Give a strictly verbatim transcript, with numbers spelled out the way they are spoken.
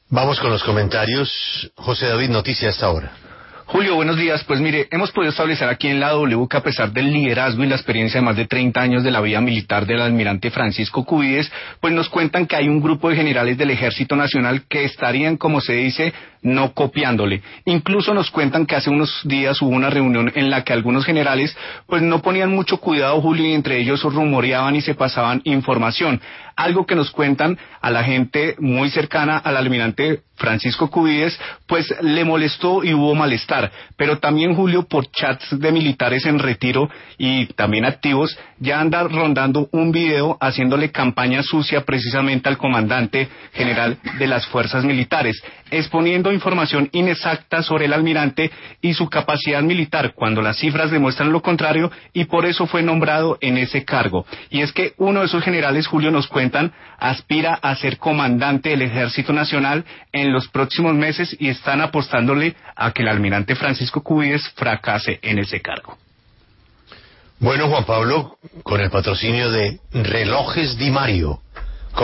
Vamos con los comentarios. José David, noticia hasta ahora. Julio, buenos días. Pues mire, hemos podido establecer aquí en la W que a pesar del liderazgo y la experiencia de más de treinta años de la vida militar del almirante Francisco Cubides, pues nos cuentan que hay un grupo de generales del Ejército Nacional que estarían, como se dice, no copiándole. Incluso nos cuentan que hace unos días hubo una reunión en la que algunos generales pues no ponían mucho cuidado, Julio, y entre ellos rumoreaban y se pasaban información. Algo que nos cuentan a la gente muy cercana al almirante Francisco Cubides, pues le molestó y hubo malestar. Pero también, Julio, por chats de militares en retiro y también activos, ya anda rondando un video haciéndole campaña sucia precisamente al comandante general de las fuerzas militares, exponiendo información inexacta sobre el almirante y su capacidad militar, cuando las cifras demuestran lo contrario, y por eso fue nombrado en ese cargo. Y es que uno de esos generales, Julio, nos cuentan, aspira a ser comandante del Ejército Nacional en los próximos meses y están apostándole a que el almirante Francisco Cubides fracase en ese cargo. Bueno, Juan Pablo, con el patrocinio de Relojes Di Mario,